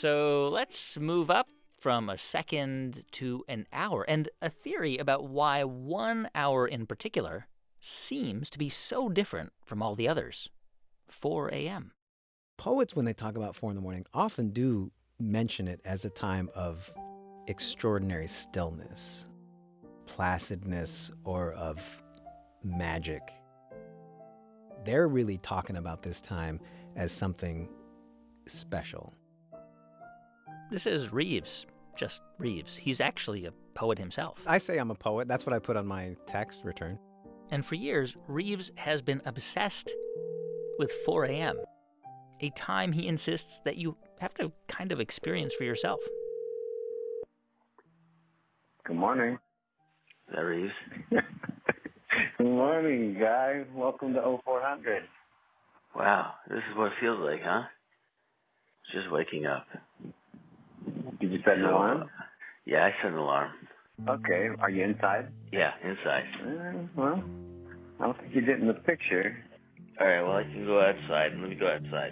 So let's move up from a second to an hour, and a theory about why 1 hour in particular seems to be so different from all the others. 4 a.m. Poets, when they talk about 4 in the morning, often do mention it as a time of extraordinary stillness, placidness, or of magic. They're really talking about this time as something special. This is Reeves, just Reeves. He's actually a poet himself. I say I'm a poet. That's what I put on my tax return. And for years, Reeves has been obsessed with 4 a.m., a time he insists that you have to kind of experience for yourself. Good morning. Is that Reeves? Good morning, guys. Welcome to 0400. Wow, this is what it feels like, huh? Just waking up. Did you set an alarm? Yeah, I set an alarm. Okay. Are you inside? Yeah, inside. Well, I don't think you did in the picture. All right, well, I can go outside. Let me go outside.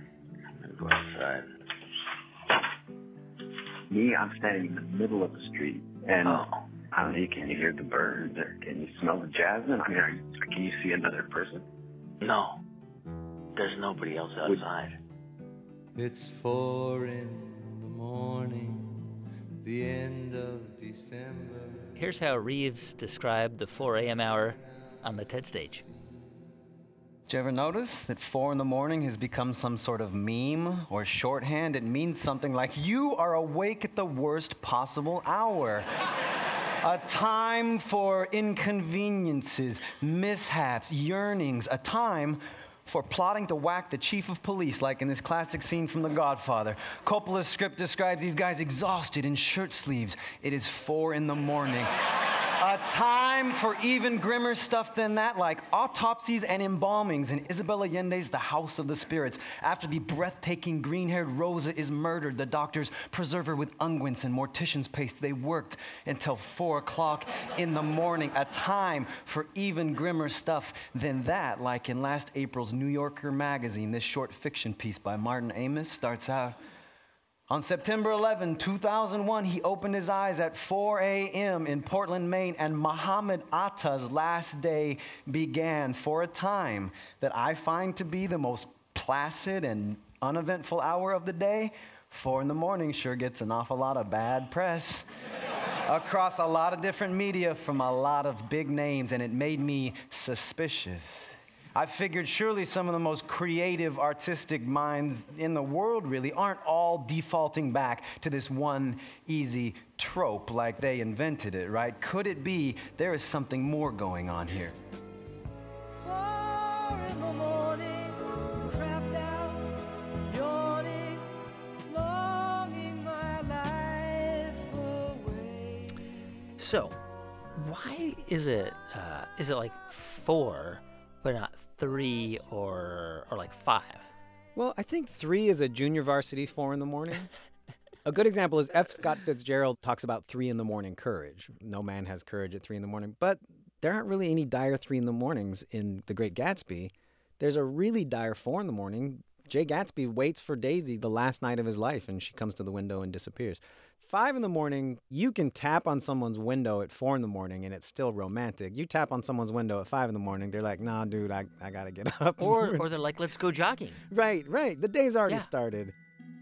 Me, I'm standing in the middle of the street, and I don't know, can you hear the birds, or can you smell the jasmine? I mean, can you see another person? No. There's nobody else outside. It's 4 in the morning, the end of December. Here's how Reeves described the 4 a.m. hour on the TED stage. Did you ever notice that 4 in the morning has become some sort of meme or shorthand? It means something like, you are awake at the worst possible hour. A time for inconveniences, mishaps, yearnings, a time for plotting to whack the chief of police, like in this classic scene from The Godfather. Coppola's script describes these guys exhausted in shirt sleeves. It is 4 in the morning. A time for even grimmer stuff than that, like autopsies and embalmings in Isabel Allende's The House of the Spirits. After the breathtaking green-haired Rosa is murdered, the doctors preserve her with unguents and mortician's paste. They worked until 4 o'clock in the morning. A time for even grimmer stuff than that, like in last April's New Yorker magazine. This short fiction piece by Martin Amis starts out, on September 11, 2001, he opened his eyes at 4 a.m. in Portland, Maine, and Muhammad Atta's last day began. For a time that I find to be the most placid and uneventful hour of the day, 4 in the morning sure gets an awful lot of bad press across a lot of different media from a lot of big names, and it made me suspicious. I figured surely some of the most creative, artistic minds in the world really aren't all defaulting back to this one easy trope like they invented it, right? Could it be there is something more going on here? 4 in the morning, crapped out, yawning, longing my life away. So, why is it like 4 but not 3 or like 5? Well, I think 3 is a junior varsity 4 in the morning. A good example is F. Scott Fitzgerald talks about 3 in the morning courage. No man has courage at 3 in the morning. But there aren't really any dire 3 in the mornings in The Great Gatsby. There's a really dire 4 in the morning. Jay Gatsby waits for Daisy the last night of his life, and she comes to the window and disappears. 5 in the morning, you can tap on someone's window at 4 in the morning, and it's still romantic. You tap on someone's window at 5 in the morning, they're like, nah, dude, I got to get up. Or they're like, let's go jogging. Right. The day's already started.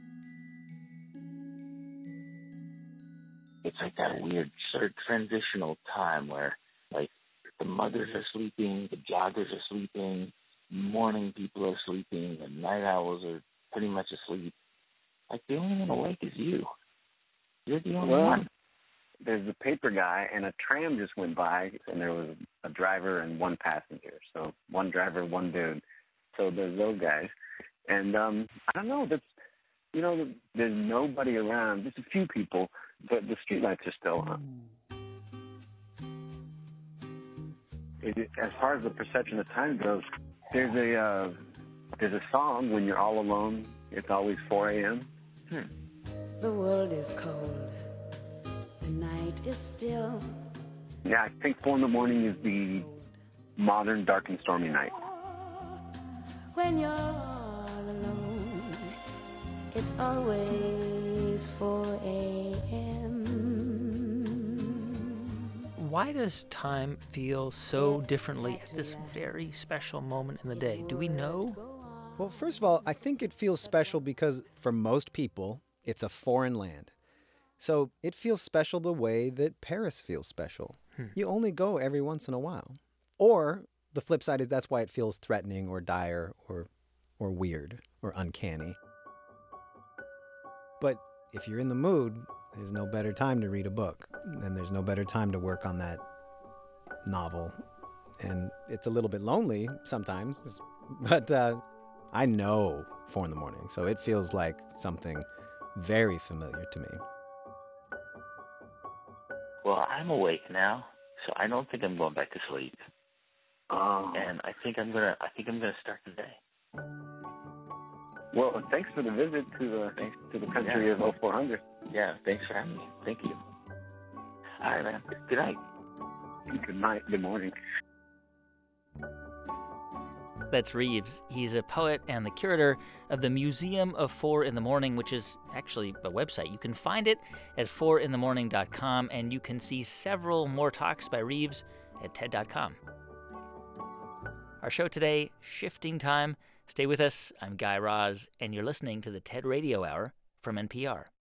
It's like that weird sort of transitional time where, like, the mothers are sleeping, the joggers are sleeping, morning people are sleeping, and night owls are pretty much asleep. Like, the only one awake is you. You're the only one. There's a paper guy, and a tram just went by, and there was a driver and one passenger. So one driver, one dude. So there's those guys. And I don't know. There's nobody around. There's a few people, but the streetlights are still on. As far as the perception of time goes, there's a song, When You're All Alone, It's Always 4 a.m. The world is cold, the night is still. Yeah, I think 4 in the morning is the modern dark and stormy night. When you're all alone, it's always Why does time feel so differently at this very special moment in the day? Do we know? Well, first of all, I think it feels special because for most people, it's a foreign land. So it feels special the way that Paris feels special. You only go every once in a while. Or the flip side is that's why it feels threatening or dire or weird or uncanny. But if you're in the mood, there's no better time to read a book. And there's no better time to work on that novel. And it's a little bit lonely sometimes, but I know 4 in the morning, so it feels like something very familiar to me. Well, I'm awake now, so I don't think I'm going back to sleep. And I think I'm gonna start the day. Well, thanks for the visit to the country of 0400. Yeah, thanks for having me. Thank you. All right, man. Good night. Good night. Good morning. That's Reeves. He's a poet and the curator of the Museum of 4 in the Morning, which is actually a website. You can find it at 4inthemorning.com, and you can see several more talks by Reeves at TED.com. Our show today, Shifting Time. Stay with us. I'm Guy Raz, and you're listening to the TED Radio Hour from NPR.